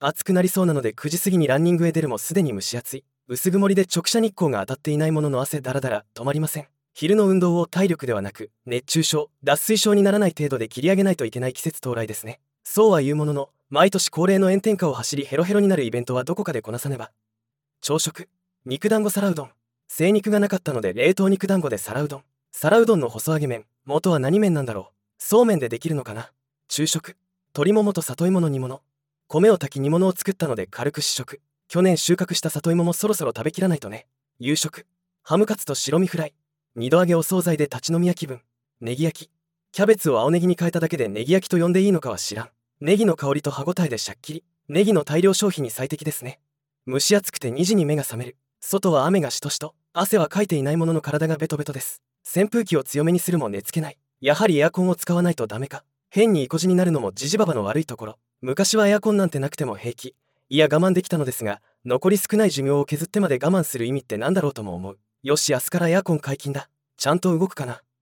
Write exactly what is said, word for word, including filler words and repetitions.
暑くなりそうなのでくじ過ぎにランニングへ出るもすでに蒸し暑い。薄曇りで直射日光が当たっていないものの汗だらだら止まりません。昼の運動を体力ではなく熱中症、脱水症にならない程度で切り上げないといけない季節到来ですね。そうは言うものの、毎年恒例の炎天下を走りヘロヘロになるイベントはどこかでこなさねば。朝食、肉団子皿うどん。精肉がなかったので冷凍肉団子で皿うどん。皿うどんの細揚げ麺、元は何麺なんだろう。そうめんでできるのかな。昼食、鶏ももと里芋の煮物。米を炊き煮物を作ったので軽く試食。去年収穫した里芋もそろそろ食べきらないとね。夕食、ハムカツと白身フライ。二度揚げお惣菜で立ち飲み屋気分。ネギ焼き、キャベツを青ネギに変えただけでネギ焼きと呼んでいいのかは知らん。ネギの香りと歯ごたえでシャッキリ。ネギの大量消費に最適ですね。蒸し暑くてにじに目が覚める。外は雨がしとしと。汗はかいていないものの体がベトベトです。扇風機を強めにするも寝つけない。やはりエアコンを使わないとダメか。変に意固地になるのもジジババの悪いところ。昔はエアコンなんてなくても平気。いや我慢できたのですが、残り少ない寿命を削ってまで我慢する意味って何だろうとも思う。よし明日からエアコン解禁だ。ちゃんと動くかな。